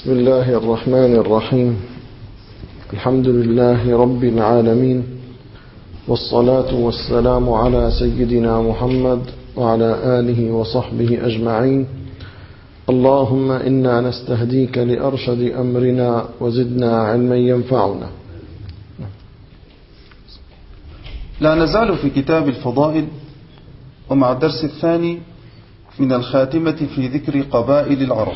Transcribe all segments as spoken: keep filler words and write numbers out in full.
بسم الله الرحمن الرحيم. الحمد لله رب العالمين، والصلاة والسلام على سيدنا محمد وعلى آله وصحبه أجمعين. اللهم إنا نستهديك لأرشد أمرنا وزدنا علما ينفعنا. لا نزال في كتاب الفضائل، ومع الدرس الثاني من الخاتمة في ذكر قبائل العرب.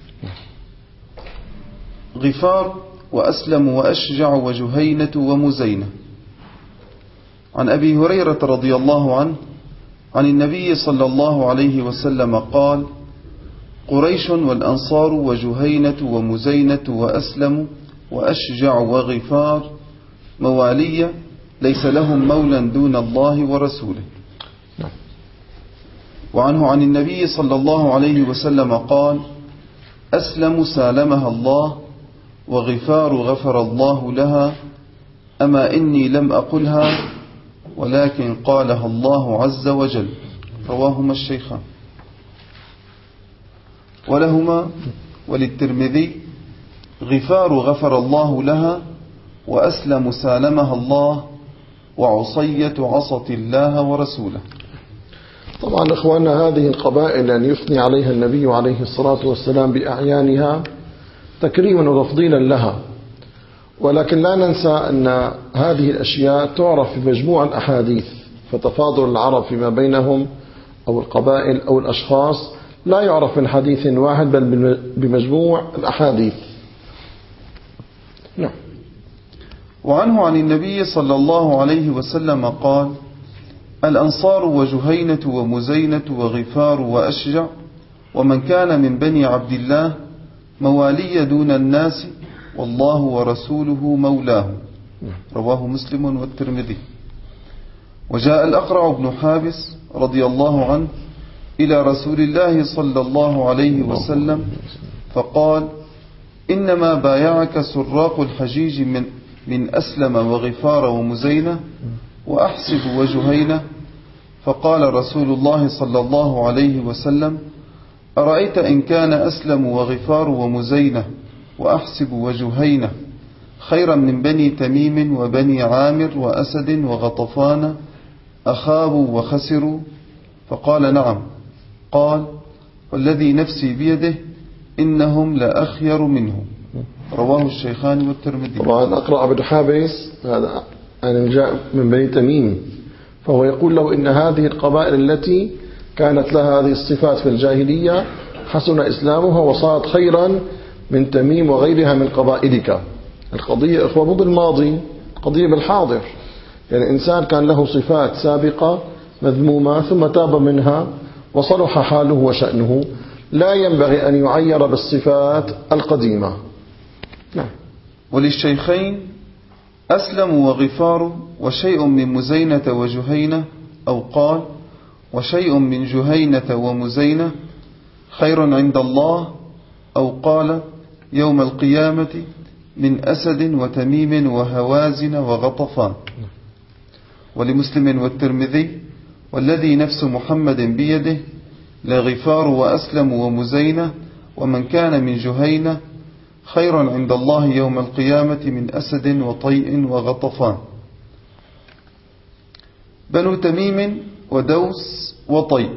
غفار وأسلم وأشجع وجهينة ومزينة. عن أبي هريرة رضي الله عنه عن النبي صلى الله عليه وسلم قال: قريش والأنصار وجهينة ومزينة وأسلم وأشجع وغفار موالي ليس لهم مولى دون الله ورسوله. وعنه عن النبي صلى الله عليه وسلم قال: أسلم سالمها الله، وغفار غفر الله لها، أما إني لم أقلها ولكن قالها الله عز وجل. رواهما الشيخان. ولهما وللترمذي: غفار غفر الله لها، وأسلم سالمها الله، وعصية عصت الله ورسوله. طبعا إخواننا، هذه القبائل أن يثني عليها النبي عليه الصلاة والسلام بأعيانها تكريما وتفضيلا لها، ولكن لا ننسى أن هذه الأشياء تعرف في مجموع الأحاديث، فتفاضل العرب فيما بينهم أو القبائل أو الأشخاص لا يعرف من حديث واحد بل بمجموع الأحاديث. نعم. وعنه عن النبي صلى الله عليه وسلم قال: الأنصار وجهينة ومزينة وغفار وأشجع ومن كان من بني عبد الله موالي دون الناس، والله ورسوله مولاه. رواه مسلم والترمذي. وجاء الأقرع بن حابس رضي الله عنه إلى رسول الله صلى الله عليه وسلم فقال: إنما بايعك سراق الحجيج من, من أسلم وغفار ومزينة وأحسب وجهينة. فقال رسول الله صلى الله عليه وسلم: أرأيت إن كان أسلم وغفار ومزينة وأحسب وجهينة خيرا من بني تميم وبني عامر وأسد وغطفان أخابوا وخسروا؟ فقال: نعم. قال: والذي نفسي بيده إنهم لأخير منهم. رواه الشيخان والترمذي. طبعا أقرأ بن حابس هذا أن جاء من بني تميم، فهو يقول له إن هذه القبائل التي كانت لها هذه الصفات في الجاهلية حسن إسلامها وصارت خيرا من تميم وغيرها من قبائلك. القضية إخوة مو بالماضي، القضية بالحاضر. يعني إنسان كان له صفات سابقة مذمومة ثم تاب منها وصلح حاله وشأنه، لا ينبغي أن يعير بالصفات القديمة. نعم. وللشيخين: أسلم وغفار وشيء من مزينة وجهينة، أو قال: وشيء من جهينة ومزينة خير عند الله، أو قال: يوم القيامة من أسد وتميم وهوازن وغطفان. ولمسلم والترمذي: والذي نفس محمد بيده لغفار وأسلم ومزينة ومن كان من جهينة خير عند الله يوم القيامة من أسد وطيء وغطفان. بنو تميم ودوس وطيء.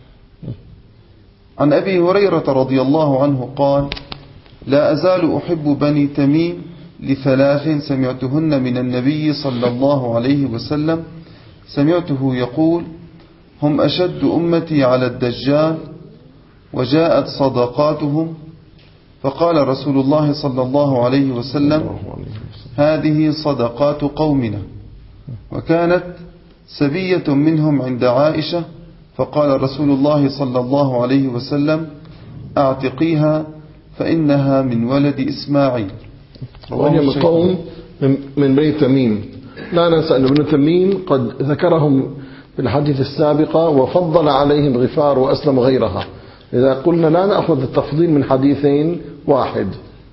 عن أبي هريرة رضي الله عنه قال: لا أزال أحب بني تميم لثلاث سمعتهن من النبي صلى الله عليه وسلم. سمعته يقول: هم أشد أمتي على الدجال، وجاءت صدقاتهم. فقال رسول الله صلى الله عليه وسلم: هذه صدقات قومنا. وكانت سبية منهم عند عائشة، فقال رسول الله صلى الله عليه وسلم: أعتقيها فإنها من ولد إسماعيل. وهي من قوم من بني تميم. لا ننسى أن ابن تميم قد ذكرهم في الحديث السابقة وفضل عليهم غفار وأسلم غيرها، إذا قلنا لا نأخذ التفضيل من حديثين واحد.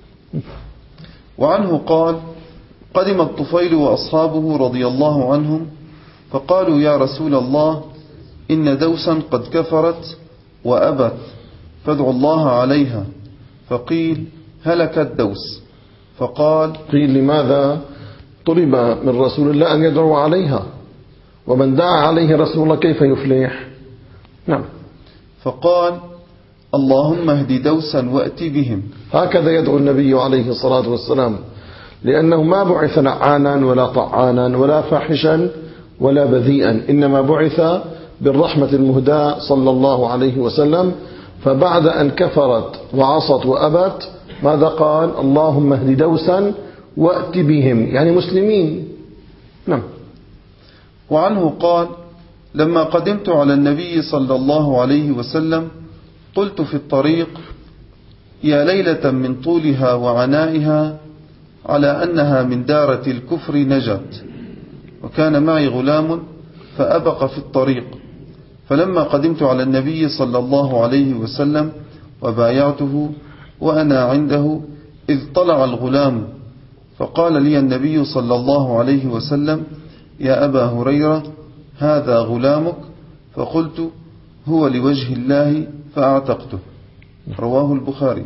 وعنه قال: قدم الطفيل وأصحابه رضي الله عنهم فقالوا: يا رسول الله، إن دوسا قد كفرت وأبت، فادعوا الله عليها. فقيل: هلكت دوس. فقال: قيل: لماذا طلب من رسول الله أن يدعو عليها؟ ومن دعا عليه رسول الله كيف يفلح؟ نعم. فقال: اللهم اهد دوسا وأت بهم. هكذا يدعو النبي عليه الصلاة والسلام، لأنه ما بعث لعانا ولا طعانا ولا فاحشا ولا بذيئا، إنما بعث بالرحمة المهداة صلى الله عليه وسلم. فبعد أن كفرت وعصت وأبت ماذا قال؟ اللهم اهد دوسا وأت بهم، يعني مسلمين. نعم. وعنه قال: لما قدمت على النبي صلى الله عليه وسلم قلت في الطريق: يا ليلة من طولها وعنائها على أنها من دارة الكفر نجت. وكان معي غلام فأبق في الطريق، فلما قدمت على النبي صلى الله عليه وسلم وبايعته وأنا عنده إذ طلع الغلام، فقال لي النبي صلى الله عليه وسلم: يا أبا هريرة هذا غلامك. فقلت: هو لوجه الله، فأعتقته. رواه البخاري.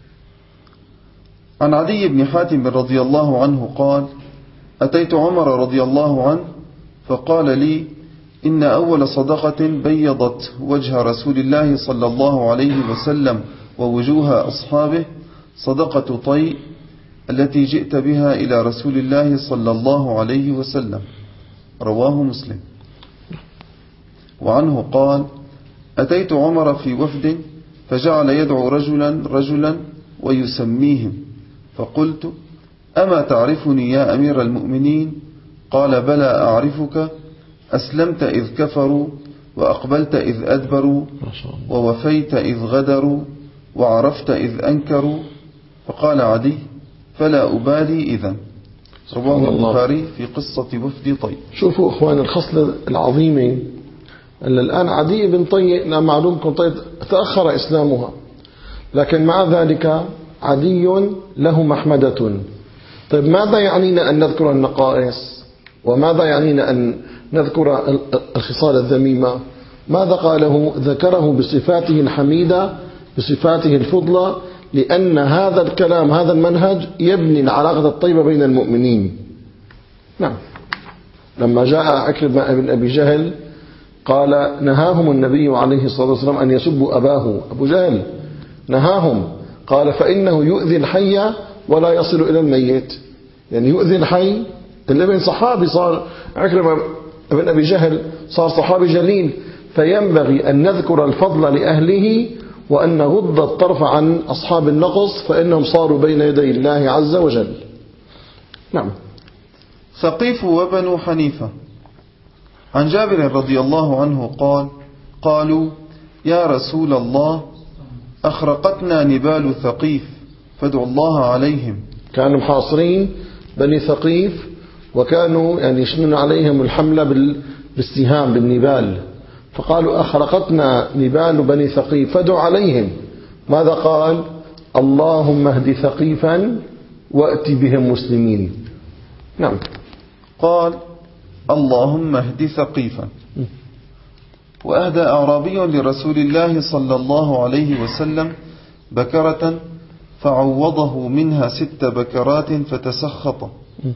عن عدي بن حاتم رضي الله عنه قال: أتيت عمر رضي الله عنه فقال لي: إن أول صدقة بيضت وجه رسول الله صلى الله عليه وسلم ووجوه أصحابه صدقة طيء التي جئت بها إلى رسول الله صلى الله عليه وسلم. رواه مسلم. وعنه قال: أتيت عمر في وفد فجعل يدعو رجلا رجلا ويسميهم، فقلت: أما تعرفني يا أمير المؤمنين؟ قال: بلى أعرفك، أسلمت إذ كفروا، وأقبلت إذ أدبروا، ووفيت إذ غدروا، وعرفت إذ أنكروا. فقال عدي: فلا أبالي إذن. رواه البخاري في قصة وفد طي. شوفوا إخوان الخصلة العظيمة. الآن عدي بن طي معلومكم طي تأخر إسلامها، لكن مع ذلك عدي له محمدة. طيب ماذا يعنينا أن نذكر النقائص؟ وماذا يعنينا أن نذكر الخصال الذميمة؟ ماذا قاله؟ ذكره بصفاته الحميدة، بصفاته الفضلى، لأن هذا الكلام هذا المنهج يبني العلاقة الطيبة بين المؤمنين. نعم. لما جاء عكرمة بن أبي جهل قال نهاهم النبي عليه الصلاة والسلام أن يسبوا أباه، أبو جهل نهاهم، قال: فإنه يؤذي الحي ولا يصل إلى الميت. يعني يؤذي الحي، الابن صحابي، صار عكرمة بن أبي جهل صار صحابي جليل، فينبغي أن نذكر الفضل لأهله وأن نغض الطرف عن أصحاب النقص، فإنهم صاروا بين يدي الله عز وجل. نعم. ثقيف وبنو حنيفة. عن جابر رضي الله عنه قال: قالوا: يا رسول الله أخرقتنا نبال ثقيف فادعوا الله عليهم. كانوا محاصرين بني ثقيف، وكانوا يعني يشنون عليهم الحملة بالسهام بالنبال، فقالوا: أخرقتنا نبال بني ثقيف فادعوا عليهم. ماذا قال؟ اللهم اهد ثقيفا وأت بهم مسلمين. نعم. قال: اللهم اهد ثقيفا. وأهدى أعرابي لرسول الله صلى الله عليه وسلم بكرة فعوضه منها ست بكرات فتسخط،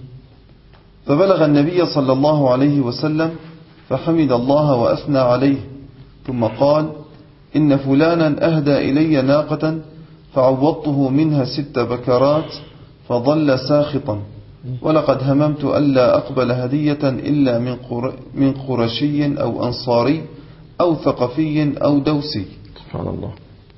فبلغ النبي صلى الله عليه وسلم فحمد الله وأثنى عليه، ثم قال: إن فلانا أهدى إلي ناقة فعوضته منها ست بكرات فظل ساخطا، ولقد هممت ألا أقبل هدية إلا من قرشي أو أنصاري أو ثقفي أو دوسي. سبحان الله.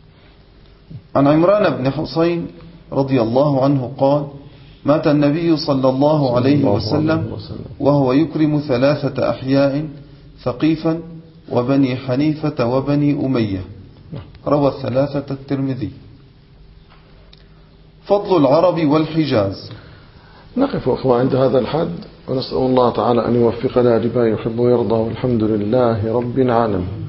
عن عمران بن حسين رضي الله عنه قال: مات النبي صلى الله عليه وسلم وهو يكرم ثلاثة أحياء: ثقيفا وبني حنيفة وبني أمية. روى الثلاثة الترمذي. فضل العرب والحجاز. نقف أخوة عند هذا الحد، ونسأل الله تعالى أن يوفقنا لما يحب ويرضى، والحمد لله رب العالمين.